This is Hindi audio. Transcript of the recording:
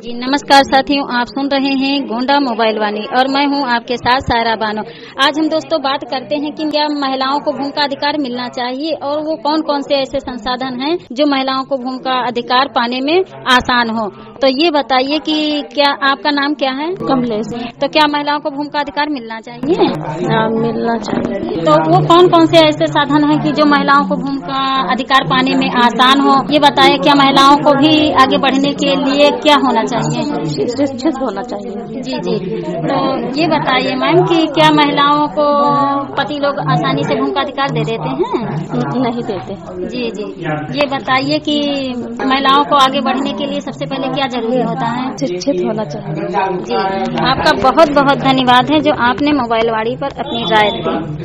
जी नमस्कार साथियों, आप सुन रहे हैं गोंडा मोबाइल वाणी और मैं हूं आपके साथ सायरा बानो। आज हम दोस्तों बात करते हैं कि क्या महिलाओं को भूमि का अधिकार मिलना चाहिए और वो कौन कौन से ऐसे संसाधन हैं जो महिलाओं को भूमि का अधिकार पाने में आसान हो। तो ये बताइए कि क्या आपका नाम क्या है? कमलेश। तो क्या महिलाओं को भूमि का अधिकार मिलना चाहिए? मिलना चाहिए। तो वो कौन कौन से ऐसे साधन हैं कि जो महिलाओं को भूमि का अधिकार पाने में आसान हो, ये बताइए। क्या महिलाओं को भी आगे बढ़ने के लिए क्या होना चाहिए? शिक्षित होना चाहिए। जी जी। तो ये बताइए मैम कि क्या महिलाओं को पति लोग आसानी से भूमि का अधिकार दे देते हैं? नहीं देते। जी जी। ये बताइए कि महिलाओं को आगे बढ़ने के लिए सबसे पहले क्या जरूरी होता है? शिक्षित होना चाहिए। जी, आपका बहुत बहुत धन्यवाद है जो आपने मोबाइल वाणी पर अपनी राय दी।